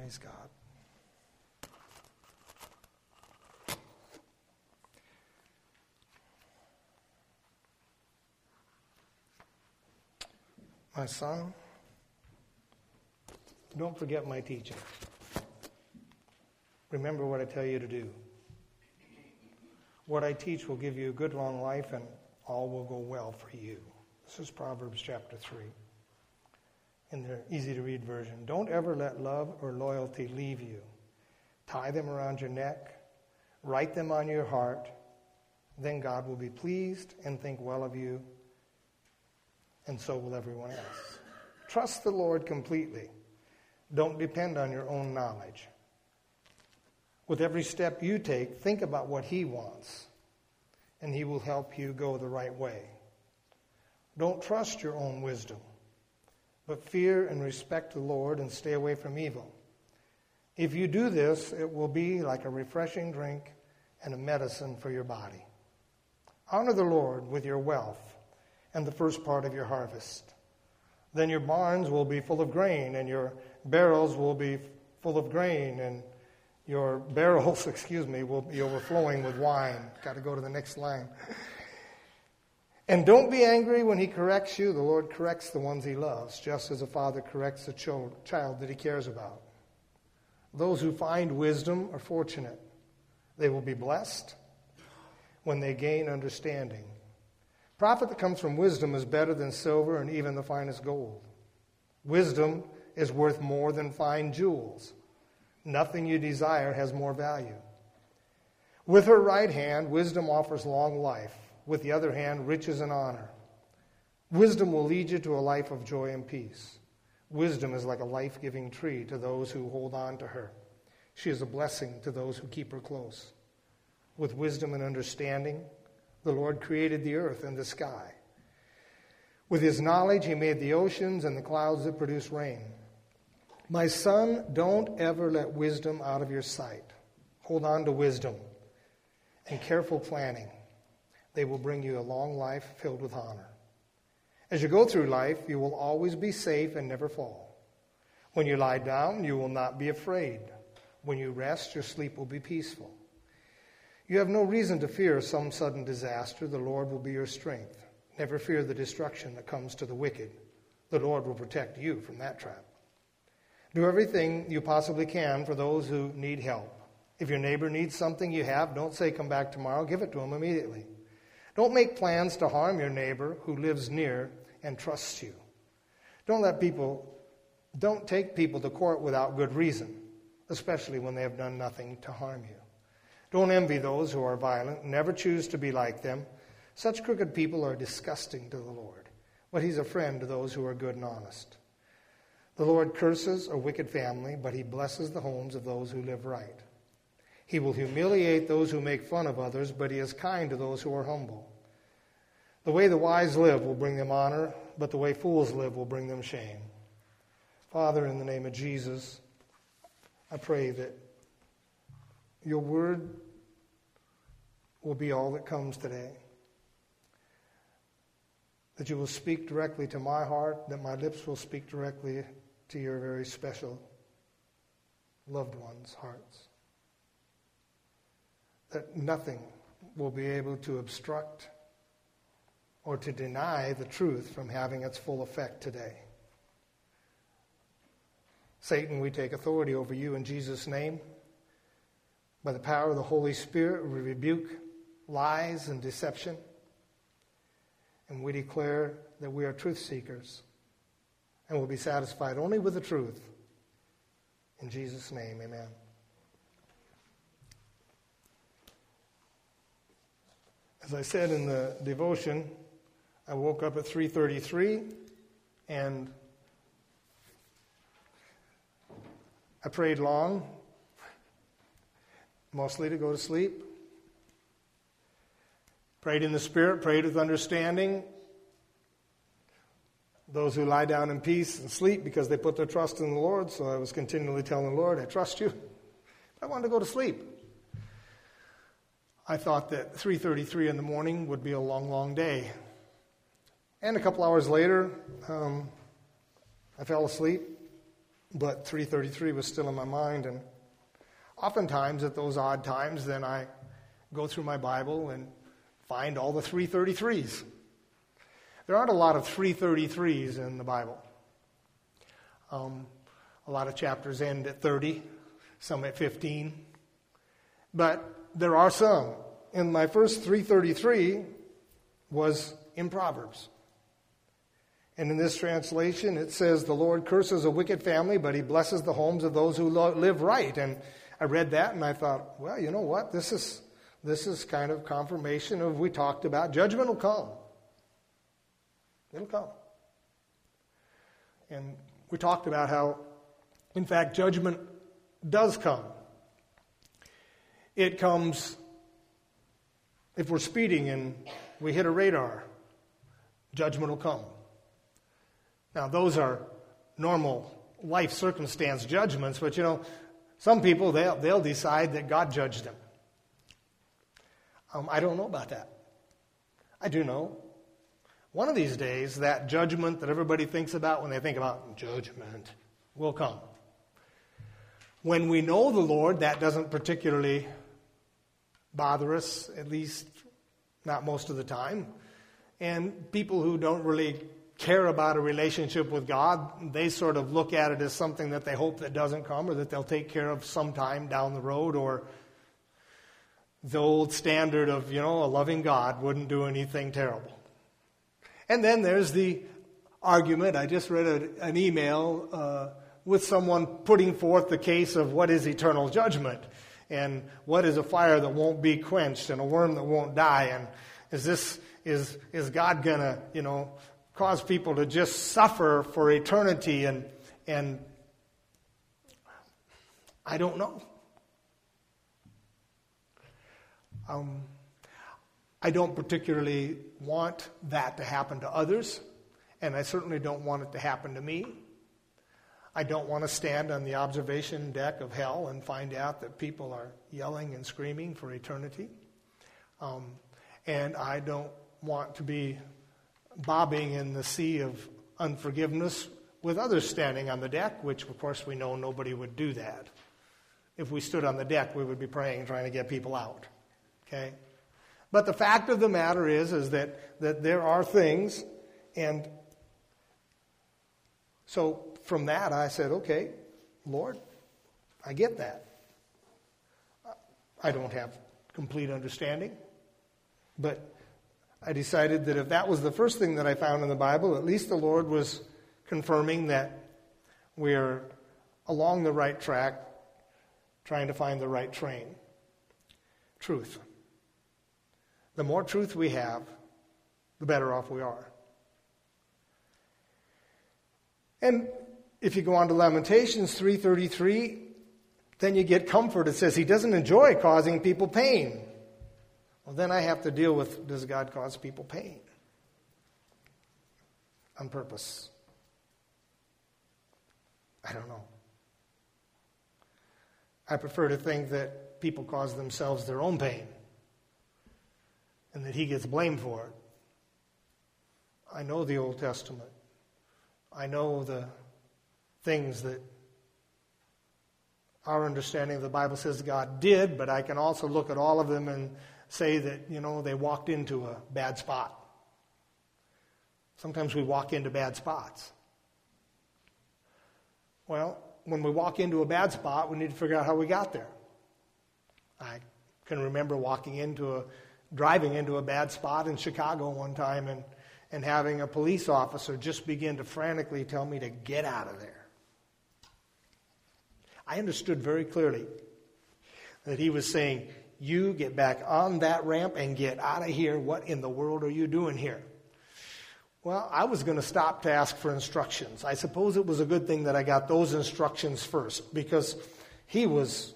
Praise God. My son, don't forget my teaching. Remember what I tell you to do. What I teach will give you a good long life, and all will go well for you. This is Proverbs chapter 3 in the easy-to-read version. Don't ever let love or loyalty leave you. Tie them around your neck. Write them on your heart. Then God will be pleased and think well of you, and so will everyone else. Trust the Lord completely. Don't depend on your own knowledge. With every step you take, think about what He wants, and He will help you go the right way. Don't trust your own wisdom, but fear and respect the Lord and stay away from evil. If you do this, it will be like a refreshing drink and a medicine for your body. Honor the Lord with your wealth and the first part of your harvest. Then your barns will be full of grain, and your barrels will be full of grain, and your barrels, will be overflowing with wine. Got to go to the next line. And don't be angry when He corrects you. The Lord corrects the ones He loves, just as a father corrects a child that He cares about. Those who find wisdom are fortunate. They will be blessed when they gain understanding. Profit that comes from wisdom is better than silver and even the finest gold. Wisdom is worth more than fine jewels. Nothing you desire has more value. With her right hand, wisdom offers long life. With the other hand, riches and honor. Wisdom will lead you to a life of joy and peace. Wisdom is like a life-giving tree to those who hold on to her. She is a blessing to those who keep her close. With wisdom and understanding, the Lord created the earth and the sky. With His knowledge, He made the oceans and the clouds that produce rain. My son, don't ever let wisdom out of your sight. Hold on to wisdom and careful planning. They will bring you a long life filled with honor. As you go through life, you will always be safe and never fall. When you lie down, you will not be afraid. When you rest, your sleep will be peaceful. You have no reason to fear some sudden disaster. The Lord will be your strength. Never fear the destruction that comes to the wicked. The Lord will protect you from that trap. Do everything you possibly can for those who need help. If your neighbor needs something you have, don't say, come back tomorrow. Give it to him immediately. Don't make plans to harm your neighbor who lives near and trusts you. Don't take people to court without good reason, especially when they have done nothing to harm you. Don't envy those who are violent. Never choose to be like them. Such crooked people are disgusting to the Lord, but He's a friend to those who are good and honest. The Lord curses a wicked family, but He blesses the homes of those who live right. He will humiliate those who make fun of others, but He is kind to those who are humble. The way the wise live will bring them honor, but the way fools live will bring them shame. Father, in the name of Jesus, I pray that Your word will be all that comes today. That You will speak directly to my heart, that my lips will speak directly to Your very special loved ones' hearts. That nothing will be able to obstruct or to deny the truth from having its full effect today. Satan, we take authority over you in Jesus' name. By the power of the Holy Spirit, we rebuke lies and deception. And we declare that we are truth seekers and will be satisfied only with the truth. In Jesus' name, amen. As I said in the devotion, I woke up at 3:33 and I prayed long, mostly to go to sleep. Prayed in the Spirit, prayed with understanding. Those who lie down in peace and sleep because they put their trust in the Lord. So I was continually telling the Lord, I trust You. I wanted to go to sleep. I thought that 3:33 in the morning would be a long, long day. And a couple hours later, I fell asleep. But 3:33 was still in my mind, and oftentimes at those odd times, then I go through my Bible and find all the 3:33s. There aren't a lot of 3:33s in the Bible. A lot of chapters end at 30, some at 15. But there are some. And my first 3:33 was in Proverbs. And in this translation, it says, "The Lord curses a wicked family, but he blesses the homes of those who live right." And I read that and I thought, well, you know what? This is kind of confirmation of we talked about. Judgment will come. It'll come. And we talked about how, in fact, judgment does come. It comes if we're speeding and we hit a radar. Judgment will come. Now, those are normal life circumstance judgments, but some people, they'll decide that God judged them. I don't know about that. I do know. One of these days, that judgment that everybody thinks about when they think about judgment will come. When we know the Lord, that doesn't particularly bother us, at least not most of the time. And people who don't really care about a relationship with God, they sort of look at it as something that they hope that doesn't come or that they'll take care of sometime down the road, or the old standard of, a loving God wouldn't do anything terrible. And then there's the argument. I just read an email with someone putting forth the case of what is eternal judgment and what is a fire that won't be quenched and a worm that won't die, and is God gonna, cause people to just suffer for eternity, and I don't know. I don't particularly want that to happen to others, and I certainly don't want it to happen to me. I don't want to stand on the observation deck of hell and find out that people are yelling and screaming for eternity. And I don't want to be bobbing in the sea of unforgiveness with others standing on the deck, which, of course, we know nobody would do that. If we stood on the deck, we would be praying, trying to get people out. Okay? But the fact of the matter is that there are things, and so from that I said, okay, Lord, I get that. I don't have complete understanding, but I decided that if that was the first thing that I found in the Bible, at least the Lord was confirming that we're along the right track, trying to find the right train. Truth. The more truth we have, the better off we are. And if you go on to Lamentations 3:33, then you get comfort. It says he doesn't enjoy causing people pain. Well, then I have to deal with, does God cause people pain? On purpose? I don't know. I prefer to think that people cause themselves their own pain and that he gets blamed for it. I know the Old Testament. I know the things that our understanding of the Bible says God did, but I can also look at all of them and say that, they walked into a bad spot. Sometimes we walk into bad spots. Well, when we walk into a bad spot, we need to figure out how we got there. I can remember driving into a bad spot in Chicago one time and having a police officer just begin to frantically tell me to get out of there. I understood very clearly that he was saying, you get back on that ramp and get out of here. What in the world are you doing here? Well, I was going to stop to ask for instructions. I suppose it was a good thing that I got those instructions first, because he was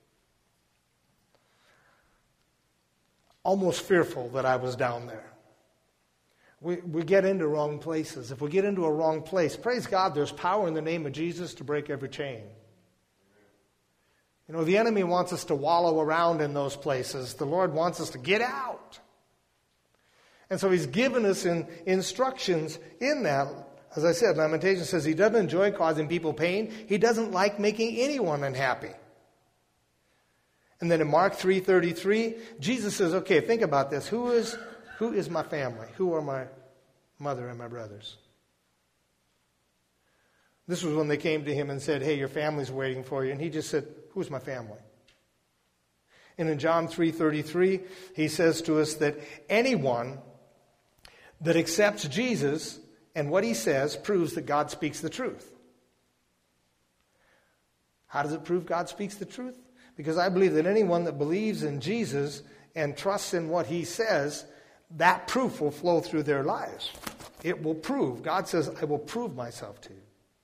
almost fearful that I was down there. We get into wrong places. If we get into a wrong place, praise God, there's power in the name of Jesus to break every chain. The enemy wants us to wallow around in those places. The Lord wants us to get out. And so he's given us instructions in that. As I said, Lamentations says he doesn't enjoy causing people pain. He doesn't like making anyone unhappy. And then in Mark 3:33, Jesus says, okay, think about this. Who is my family? Who are my mother and my brothers? This was when they came to him and said, hey, your family's waiting for you. And he just said, who's my family? And in John 3:33, he says to us that anyone that accepts Jesus and what he says proves that God speaks the truth. How does it prove God speaks the truth? Because I believe that anyone that believes in Jesus and trusts in what he says, that proof will flow through their lives. It will prove. God says, I will prove myself to you.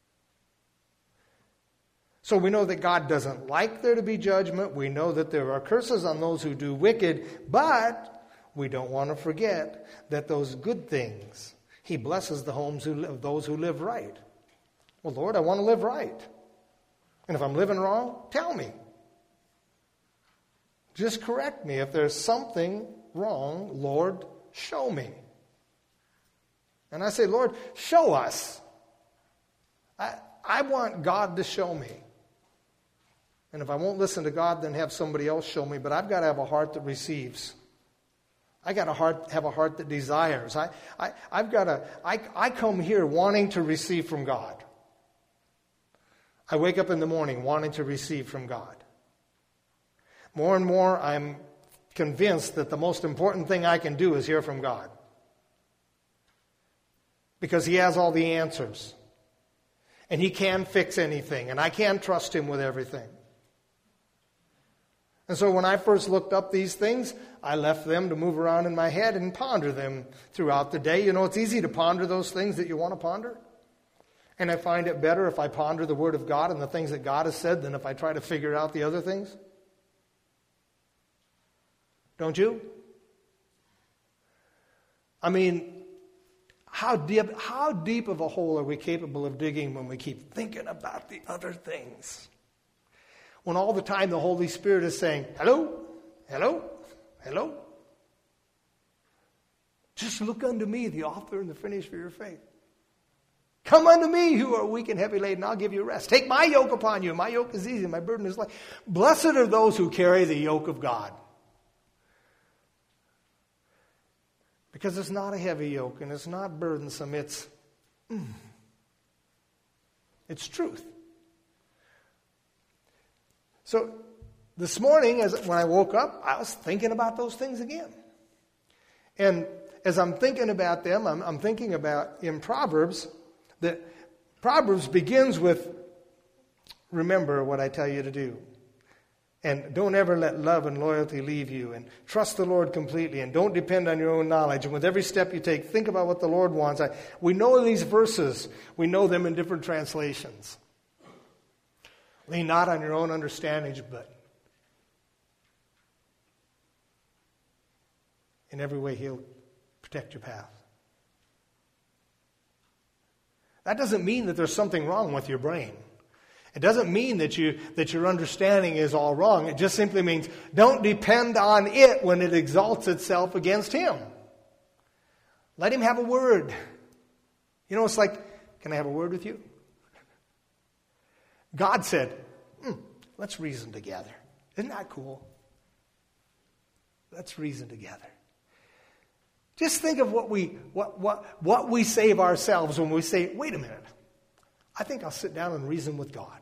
So we know that God doesn't like there to be judgment. We know that there are curses on those who do wicked, but we don't want to forget that those good things, he blesses the homes of those who live right. Well, Lord, I want to live right. And if I'm living wrong, tell me. Just correct me. If there's something wrong, Lord, show me. And I say, Lord, show us. I want God to show me. And if I won't listen to God, then have somebody else show me. But I've got to have a heart that receives. I got to have a heart that desires. I come here wanting to receive from God. I wake up in the morning wanting to receive from God. More and more, I'm convinced that the most important thing I can do is hear from God. Because he has all the answers. And he can fix anything. And I can trust him with everything. And so when I first looked up these things, I left them to move around in my head and ponder them throughout the day. You know, it's easy to ponder those things that you want to ponder. And I find it better if I ponder the Word of God and the things that God has said than if I try to figure out the other things. Don't you? I mean, how deep of a hole are we capable of digging when we keep thinking about the other things? When all the time the Holy Spirit is saying, hello, hello, hello. Just look unto me, the author and the finisher of your faith. Come unto me who are weak and heavy laden, I'll give you rest. Take my yoke upon you. My yoke is easy, my burden is light. Blessed are those who carry the yoke of God. Because it's not a heavy yoke and it's not burdensome. It's truth. So this morning, when I woke up, I was thinking about those things again. And as I'm thinking about them, I'm thinking about in Proverbs, that Proverbs begins with, remember what I tell you to do. And don't ever let love and loyalty leave you. And trust the Lord completely. And don't depend on your own knowledge. And with every step you take, think about what the Lord wants. We know these verses. We know them in different translations. Lean not on your own understanding, but in every way he'll protect your path. That doesn't mean that there's something wrong with your brain. It doesn't mean that your understanding is all wrong. It just simply means don't depend on it when it exalts itself against him. Let him have a word. You know, it's like, can I have a word with you? God said, let's reason together. Isn't that cool? Let's reason together. Just think of what we say of ourselves when we say, wait a minute, I think I'll sit down and reason with God.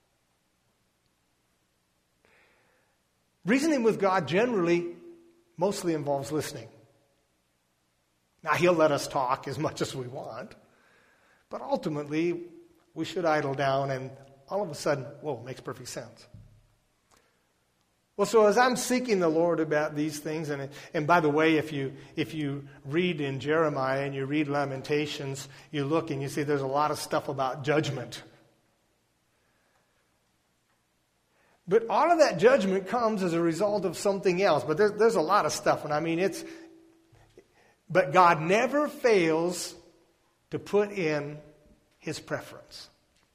Reasoning with God generally mostly involves listening. Now, he'll let us talk as much as we want, but ultimately we should idle down and all of a sudden, whoa, makes perfect sense. Well, so as I'm seeking the Lord about these things, and by the way, if you read in Jeremiah and you read Lamentations, you look and you see there's a lot of stuff about judgment. But all of that judgment comes as a result of something else. But there's a lot of stuff, and I mean but God never fails to put in his preference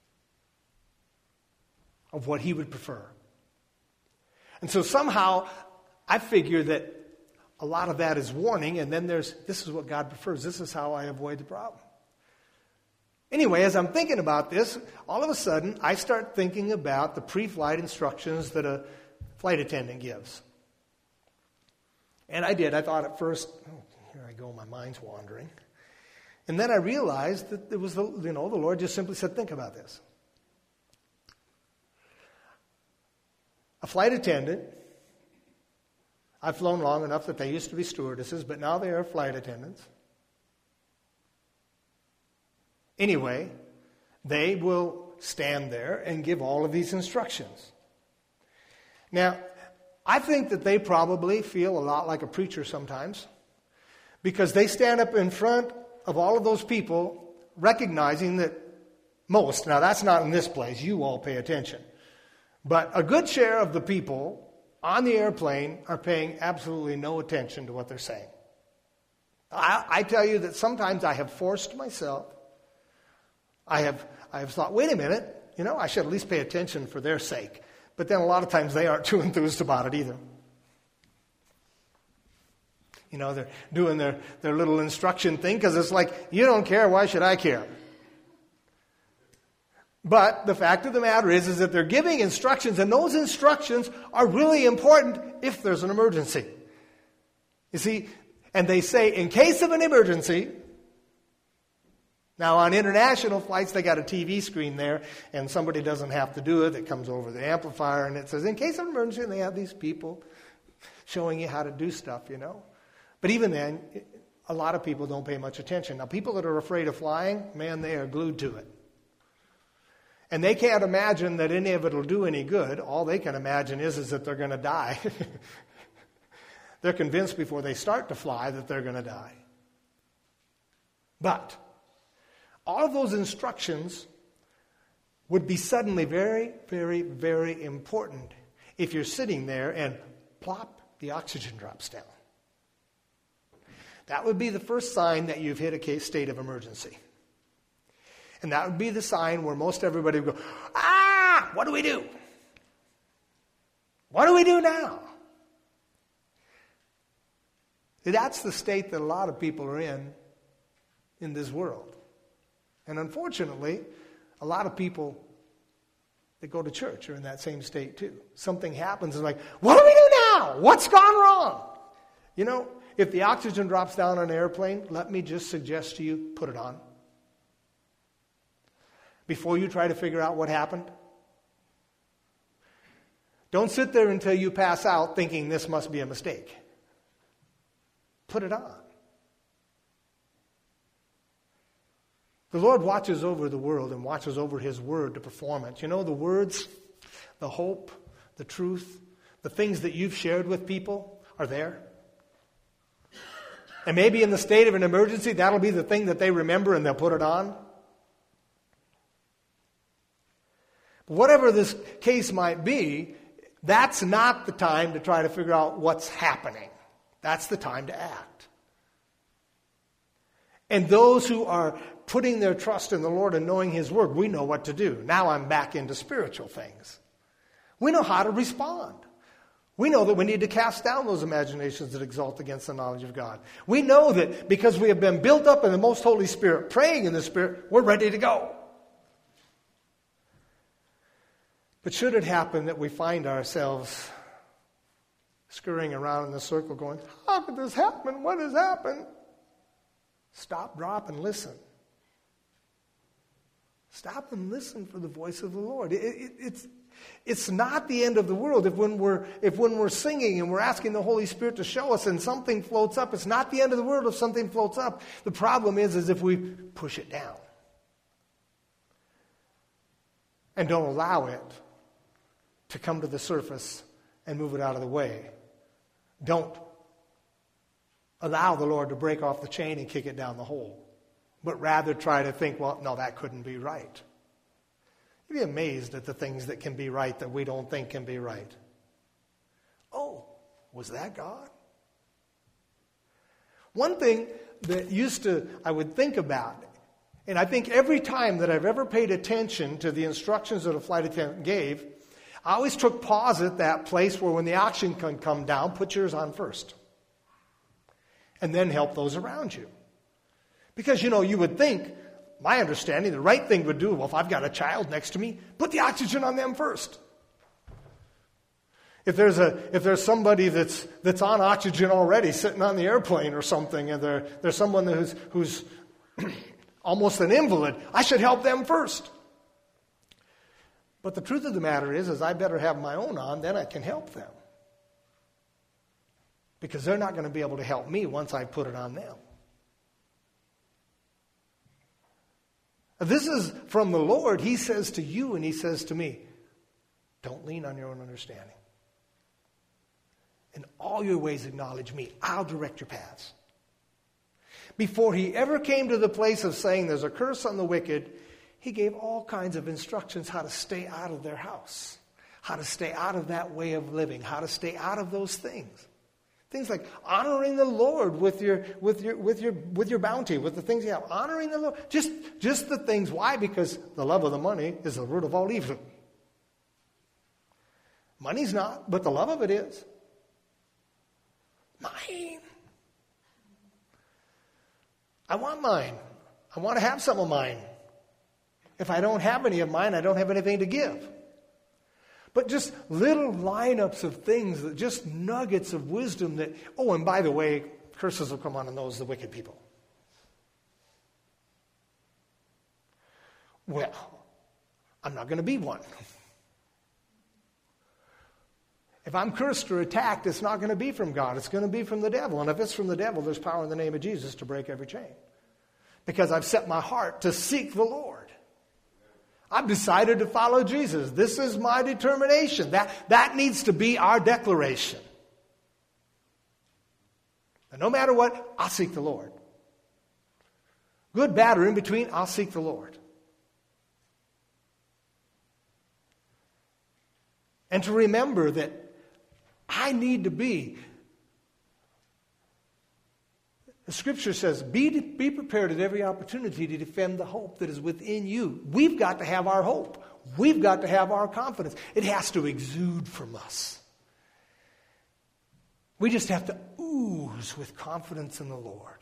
of what he would prefer. And so somehow I figure that a lot of that is warning, and then this is what God prefers. This is how I avoid the problem. Anyway, as I'm thinking about this, all of a sudden, I start thinking about the pre-flight instructions that a flight attendant gives. And I did. I thought at first, oh, here I go, my mind's wandering. And then I realized that it was the Lord just simply said, think about this. A flight attendant, I've flown long enough that they used to be stewardesses, but now they are flight attendants. Anyway, they will stand there and give all of these instructions. Now, I think that they probably feel a lot like a preacher sometimes, because they stand up in front of all of those people, recognizing that most, now that's not in this place, you all pay attention, but a good share of the people on the airplane are paying absolutely no attention to what they're saying. I tell you that sometimes I have forced myself. I have thought, wait a minute, I should at least pay attention for their sake. But then a lot of times they aren't too enthused about it either. They're doing their little instruction thing because it's like, you don't care, why should I care? But the fact of the matter is that they're giving instructions, and those instructions are really important if there's an emergency. You see, and they say, in case of an emergency. Now, on international flights, they got a TV screen there, and somebody doesn't have to do it. It comes over the amplifier, and it says, in case of an emergency, and they have these people showing you how to do stuff, But even then, a lot of people don't pay much attention. Now, people that are afraid of flying, man, they are glued to it. And they can't imagine that any of it will do any good. All they can imagine is that they're going to die. They're convinced before they start to fly that they're going to die. But all of those instructions would be suddenly very, very, very important if you're sitting there and plop, the oxygen drops down. That would be the first sign that you've hit a state of emergency. And that would be the sign where most everybody would go, what do we do? What do we do now? That's the state that a lot of people are in this world. And unfortunately, a lot of people that go to church are in that same state too. Something happens and like, what do we do now? What's gone wrong? If the oxygen drops down on an airplane, let me just suggest to you, put it on. Before you try to figure out what happened. Don't sit there until you pass out thinking this must be a mistake. Put it on. The Lord watches over the world and watches over His Word to perform it. The words, the hope, the truth, the things that you've shared with people are there. And maybe in the state of an emergency, that'll be the thing that they remember and they'll put it on. Whatever this case might be, that's not the time to try to figure out what's happening. That's the time to act. And those who are putting their trust in the Lord and knowing His Word, we know what to do. Now I'm back into spiritual things. We know how to respond. We know that we need to cast down those imaginations that exalt against the knowledge of God. We know that because we have been built up in the most Holy Spirit, praying in the Spirit, we're ready to go. But should it happen that we find ourselves scurrying around in the circle going, how could this happen? What has happened? Stop, drop, and listen. Stop and listen for the voice of the Lord. It's not the end of the world. If when we're singing and we're asking the Holy Spirit to show us and something floats up, it's not the end of the world if something floats up. The problem is if we push it down and don't allow it to come to the surface and move it out of the way. Don't allow the Lord to break off the chain and kick it down the hole, but rather try to think, well, no, that couldn't be right. You'd be amazed at the things that can be right that we don't think can be right. Oh, was that God? One thing that I would think about, and I think every time that I've ever paid attention to the instructions that a flight attendant gave, I always took pause at that place where when the oxygen can come down, put yours on first. And then help those around you. Because, you would think my understanding, the right thing would do, well, if I've got a child next to me, put the oxygen on them first. If there's somebody that's on oxygen already, sitting on the airplane or something, and there's someone who's almost an invalid, I should help them first. But the truth of the matter is I better have my own on, then I can help them. Because they're not going to be able to help me once I put it on them. This is from the Lord. He says to you and he says to me, don't lean on your own understanding. In all your ways acknowledge me. I'll direct your paths. Before he ever came to the place of saying there's a curse on the wicked, he gave all kinds of instructions how to stay out of their house, how to stay out of that way of living, how to stay out of those things. Things like honoring the Lord with your bounty, with the things you have. Honoring the Lord. Just the things. Why? Because the love of the money is the root of all evil. Money's not, but the love of it is. Mine. I want mine. I want to have some of mine. If I don't have any of mine, I don't have anything to give. But just little lineups of things, that just nuggets of wisdom that, oh, and by the way, curses will come on those, the wicked people. Well, I'm not going to be one. If I'm cursed or attacked, it's not going to be from God. It's going to be from the devil. And if it's from the devil, there's power in the name of Jesus to break every chain. Because I've set my heart to seek the Lord. I've decided to follow Jesus. This is my determination. That needs to be our declaration. And no matter what, I'll seek the Lord. Good, bad, or in between, I'll seek the Lord. And to remember that I need to be. The Scripture says, be prepared at every opportunity to defend the hope that is within you. We've got to have our hope. We've got to have our confidence. It has to exude from us. We just have to ooze with confidence in the Lord.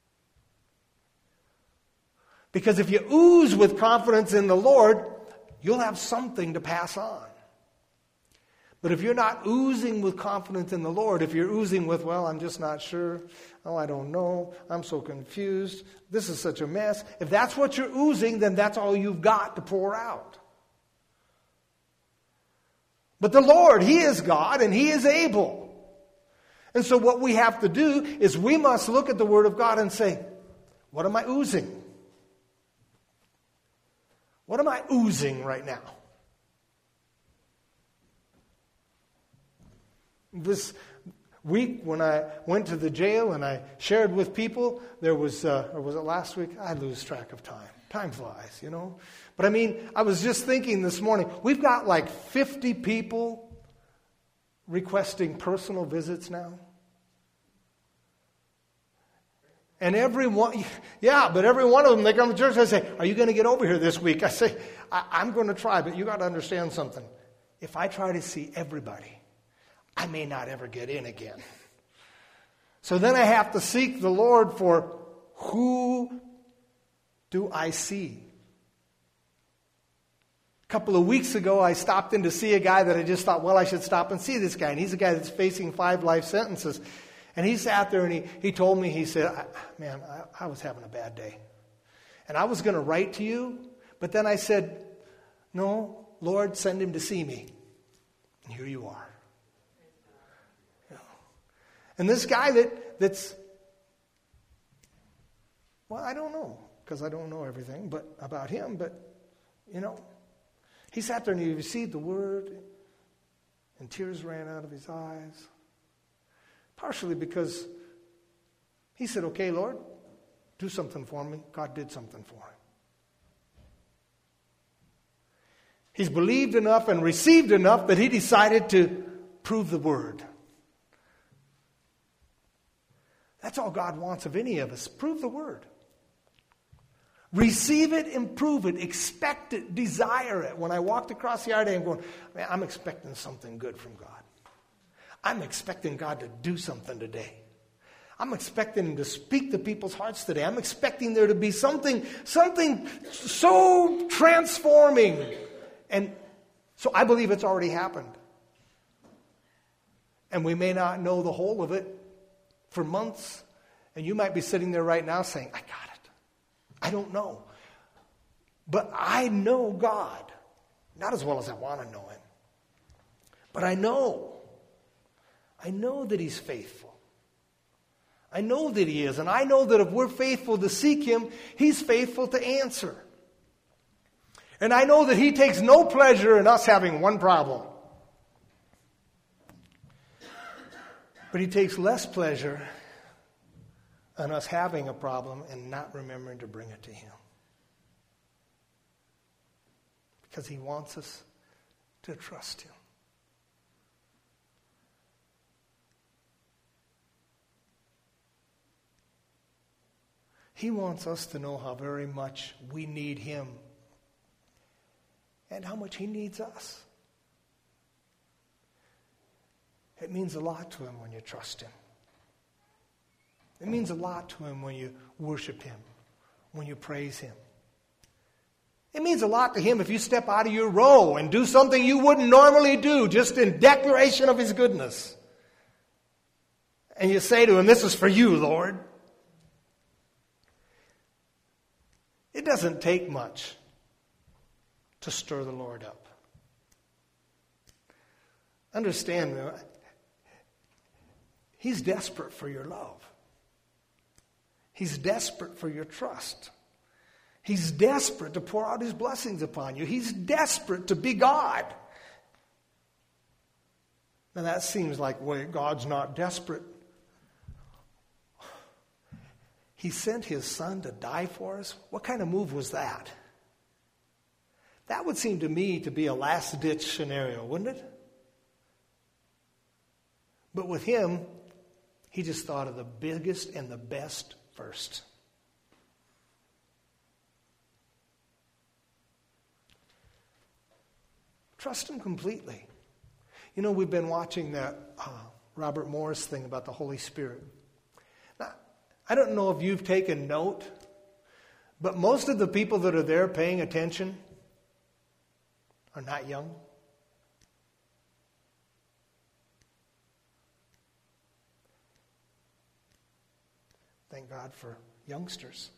Because if you ooze with confidence in the Lord, you'll have something to pass on. But if you're not oozing with confidence in the Lord, if you're oozing with, well, I'm just not sure, oh, I don't know, I'm so confused, this is such a mess. If that's what you're oozing, then that's all you've got to pour out. But the Lord, He is God and He is able. And so what we have to do is we must look at the Word of God and say, what am I oozing? What am I oozing right now? This week when I went to the jail and I shared with people, there was, or was it last week? I lose track of time. Time flies, you know. But I mean, I was just thinking this morning, we've got like 50 people requesting personal visits now. And every one of them, they come to church and I say, are you going to get over here this week? I say, I'm going to try, but you got to understand something. If I try to see everybody, I may not ever get in again. So then I have to seek the Lord for who do I see? A couple of weeks ago, I stopped in to see a guy that I just thought, well, I should stop and see this guy. And he's a guy that's facing 5 life sentences. And he sat there and he told me, he said, man, I was having a bad day. And I was going to write to you, but then I said, no, Lord, send him to see me. And here you are. And this guy that's, well, I don't know, because I don't know everything about him, but, you know, he sat there and he received the word, and tears ran out of his eyes, partially because he said, okay, Lord, do something for me. God did something for him. He's believed enough and received enough that he decided to prove the word. That's all God wants of any of us. Prove the word. Receive it, improve it, expect it, desire it. When I walked across the yard, I'm going, man, I'm expecting something good from God. I'm expecting God to do something today. I'm expecting Him to speak to people's hearts today. I'm expecting there to be something so transforming. And so I believe it's already happened. And we may not know the whole of it for months. And you might be sitting there right now saying, I got it. I don't know. But I know God. Not as well as I want to know Him. But I know. I know that He's faithful. I know that He is. And I know that if we're faithful to seek Him, He's faithful to answer. And I know that He takes no pleasure in us having one problem. But He takes less pleasure in us having a problem and not remembering to bring it to Him. Because He wants us to trust Him. He wants us to know how very much we need Him and how much He needs us. It means a lot to Him when you trust Him. It means a lot to Him when you worship Him, when you praise Him. It means a lot to Him if you step out of your row and do something you wouldn't normally do, just in declaration of His goodness. And you say to Him, this is for you, Lord. It doesn't take much to stir the Lord up. Understand, He's desperate for your love. He's desperate for your trust. He's desperate to pour out His blessings upon you. He's desperate to be God. Now that seems like, wait, God's not desperate. He sent His Son to die for us. What kind of move was that? That would seem to me to be a last-ditch scenario, wouldn't it? But with Him, He just thought of the biggest and the best first. Trust Him completely. You know, we've been watching that Robert Morris thing about the Holy Spirit. Now, I don't know if you've taken note, but most of the people that are there paying attention are not young. Thank God for youngsters.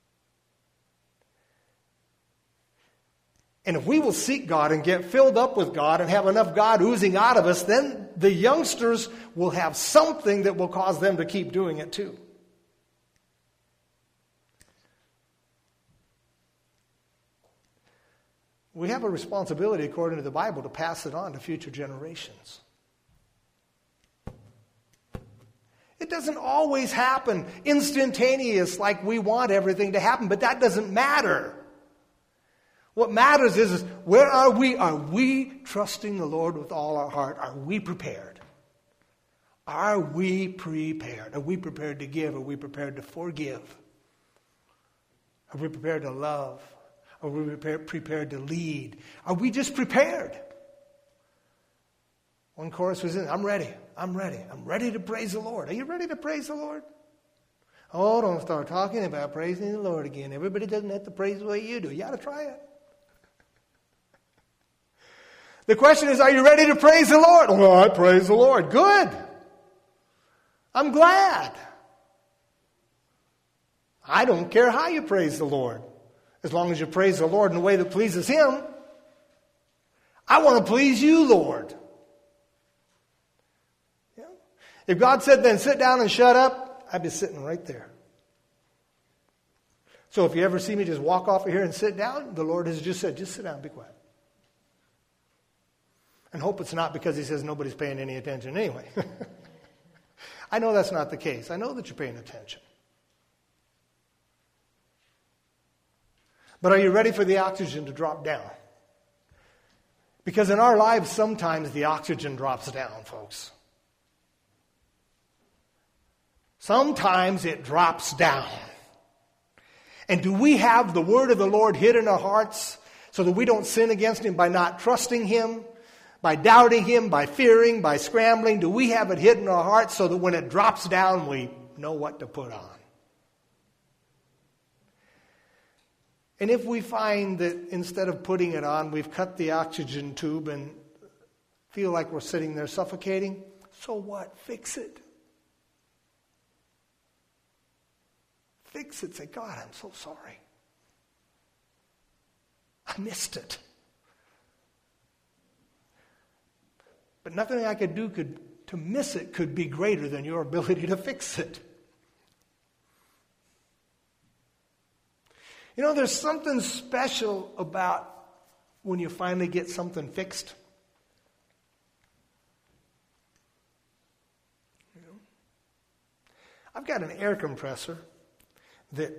And if we will seek God and get filled up with God and have enough God oozing out of us, then the youngsters will have something that will cause them to keep doing it too. We have a responsibility, according to the Bible, to pass it on to future generations. It doesn't always happen instantaneous like we want everything to happen, but that doesn't matter. What matters is where are we? Are we trusting the Lord with all our heart? Are we prepared? Are we prepared? Are we prepared to give? Are we prepared to forgive? Are we prepared to love? Are we prepared to lead? Are we just prepared? One chorus was in, I'm ready. I'm ready. I'm ready to praise the Lord. Are you ready to praise the Lord? Oh, don't start talking about praising the Lord again. Everybody doesn't have to praise the way you do. You ought to try it. The question is, are you ready to praise the Lord? Oh, I praise the Lord. Good. I'm glad. I don't care how you praise the Lord, as long as you praise the Lord in a way that pleases Him. I want to please you, Lord. Yeah. If God said then sit down and shut up, I'd be sitting right there. So if you ever see me just walk off of here and sit down, the Lord has just said, just sit down, be quiet. And hope it's not because He says nobody's paying any attention anyway. I know that's not the case. I know that you're paying attention. But are you ready for the oxygen to drop down? Because in our lives, sometimes the oxygen drops down, folks. Sometimes it drops down. And do we have the word of the Lord hid in our hearts so that we don't sin against Him by not trusting Him, by doubting Him, by fearing, by scrambling? Do we have it hid in our hearts so that when it drops down, we know what to put on. And if we find that instead of putting it on, we've cut the oxygen tube and feel like we're sitting there suffocating, so what? Fix it. Fix it. Say, God, I'm so sorry. I missed it. But nothing I could do to miss it could be greater than your ability to fix it. You know, there's something special about when you finally get something fixed. You know? I've got an air compressor that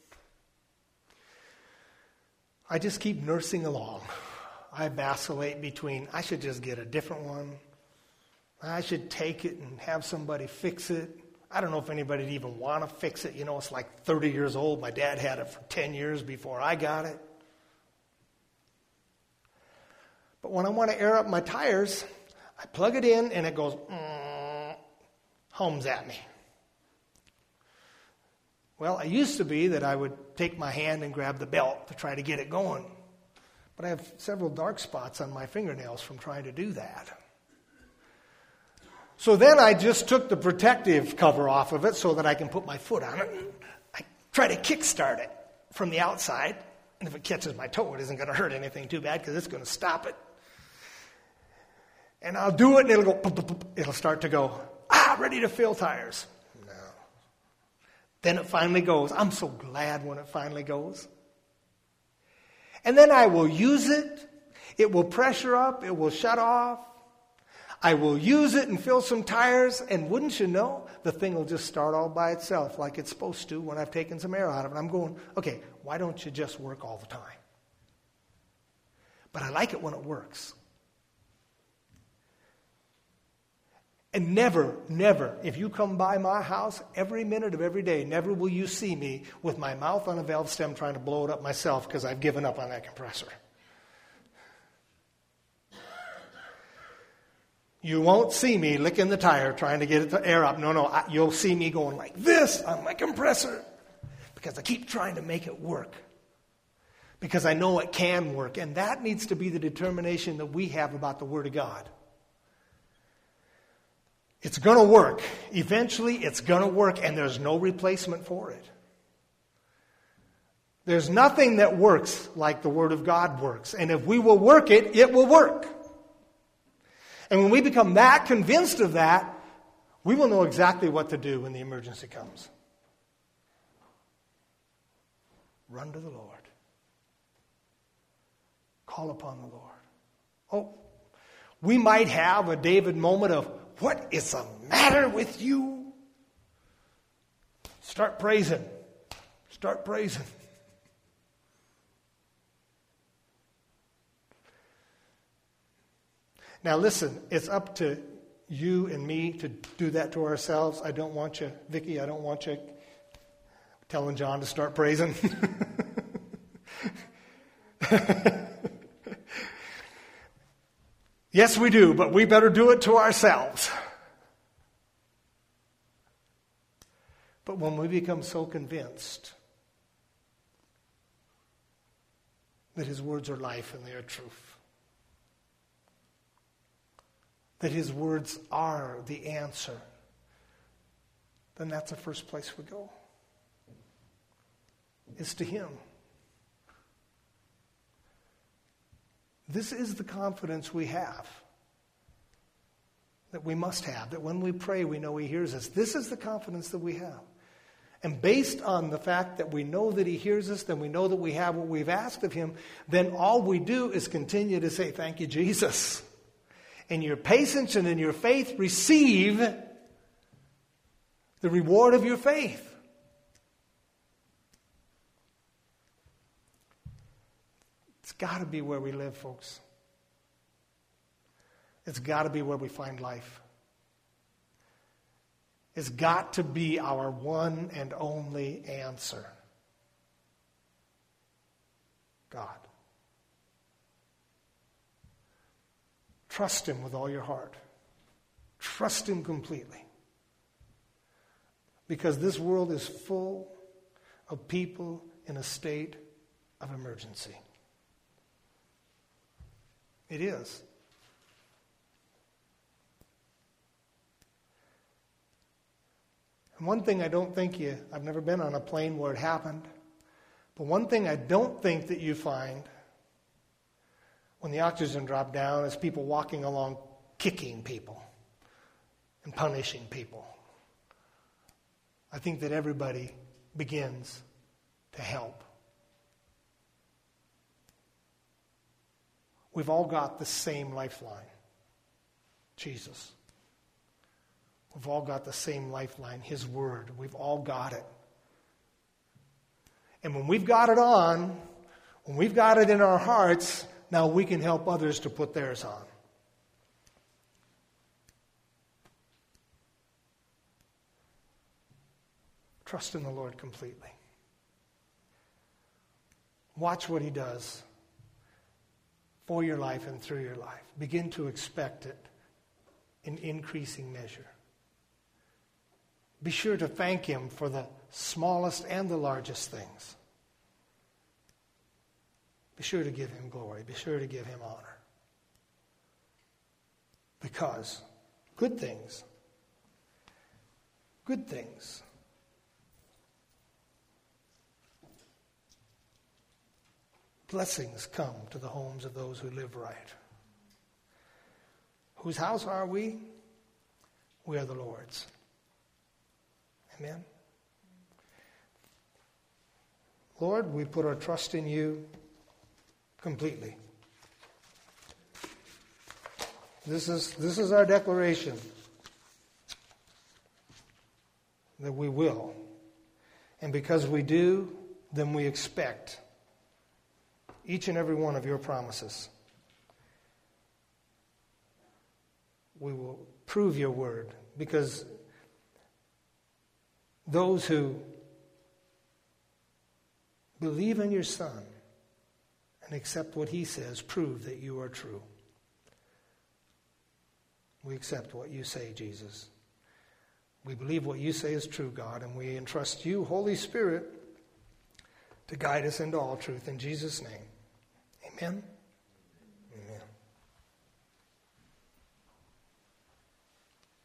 I just keep nursing along. I vacillate between, I should just get a different one. I should take it and have somebody fix it. I don't know if anybody'd even want to fix it. You know, it's like 30 years old. My dad had it for 10 years before I got it. But when I want to air up my tires, I plug it in and it goes, hums at me. Well, it used to be that I would take my hand and grab the belt to try to get it going. But I have several dark spots on my fingernails from trying to do that. So then I just took the protective cover off of it so that I can put my foot on it. I try to kickstart it from the outside. And if it catches my toe, it isn't going to hurt anything too bad because it's going to stop it. And I'll do it and it'll go, it'll start to go, ready to fill tires. No. Then it finally goes. I'm so glad when it finally goes. And then I will use it. It will pressure up. It will shut off. I will use it and fill some tires, and wouldn't you know, the thing will just start all by itself like it's supposed to when I've taken some air out of it. I'm going, okay, why don't you just work all the time? But I like it when it works. And never, if you come by my house every minute of every day, never will you see me with my mouth on a valve stem trying to blow it up myself because I've given up on that compressor. You won't see me licking the tire trying to get it to air up. No, you'll see me going like this on my compressor because I keep trying to make it work. Because I know it can work. And that needs to be the determination that we have about the Word of God. It's going to work. Eventually, it's going to work, and there's no replacement for it. There's nothing that works like the Word of God works. And if we will work it, it will work. And when we become that convinced of that, we will know exactly what to do when the emergency comes. Run to the Lord. Call upon the Lord. Oh, we might have a David moment of, what is the matter with you? Start praising. Start praising. Now listen, it's up to you and me to do that to ourselves. I don't want you, Vicki, I don't want you telling John to start praising. Yes, we do, but we better do it to ourselves. But when we become so convinced that His words are life and they are truth, that His words are the answer, then that's the first place we go. It's to Him. This is the confidence we have, that we must have, that when we pray we know He hears us. This is the confidence that we have. And based on the fact that we know that He hears us, then we know that we have what we've asked of Him, then all we do is continue to say, thank you, Jesus. In your patience and in your faith, receive the reward of your faith. It's got to be where we live, folks. It's got to be where we find life. It's got to be our one and only answer. God. Trust Him with all your heart. Trust Him completely. because this world is full of people in a state of emergency. It is. And one thing I don't think I've never been on a plane where it happened, but one thing I don't think that you find when the oxygen dropped down is people walking along kicking people and punishing people. I think that everybody begins to help. We've all got the same lifeline, Jesus. We've all got the same lifeline, His Word. We've all got it. And when we've got it on, when we've got it in our hearts, now we can help others to put theirs on. Trust in the Lord completely. Watch what He does for your life and through your life. Begin to expect it in increasing measure. Be sure to thank Him for the smallest and the largest things. Be sure to give Him glory. Be sure to give Him honor. Because good things, blessings come to the homes of those who live right. Whose house are we? We are the Lord's. Amen. Lord, we put our trust in You completely. This is our declaration that we will. And because we do, then we expect each and every one of Your promises. We will prove Your word, because those who believe in Your Son and accept what He says prove that You are true. We accept what You say, Jesus. We believe what You say is true, God, and we entrust You, Holy Spirit, to guide us into all truth. In Jesus' name, amen.